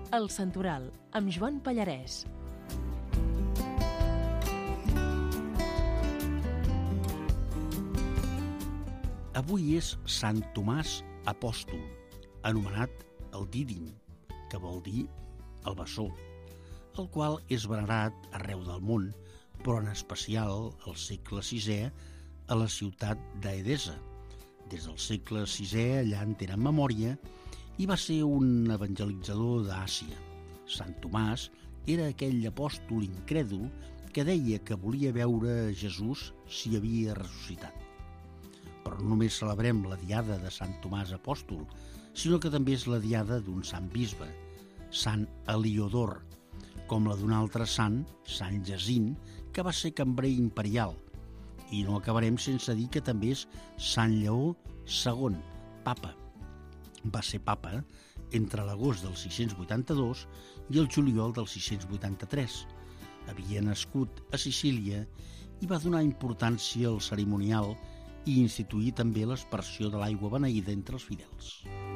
El Santoral, amb Joan Pallarès. Avui és Sant Tomàs Apòstol, anomenat el Dídim, que vol dir el bessó, el qual és venerat arreu del món, però en especial al segle VI a la ciutat d'Edessa. Des del segle VI allà en tenen memòria i va ser un evangelitzador d'Àsia. Sant Tomàs era aquell apòstol incrèdul que deia que volia veure Jesús si havia ressuscitat. Però no només celebrem la diada de Sant Tomàs Apòstol, sinó que també és la diada d'un sant bisbe, Sant Heliodor, com la d'un altre sant, Sant Jacint, que va ser cambrer imperial. I no acabarem sense dir que també és Sant Lleó II, papa. Va ser papa entre l'agost del 682 i el juliol del 683. Havia nascut a Sicília i va donar importància al cerimonial i instituir també l'aspersió de l'aigua beneïda entre els fidels.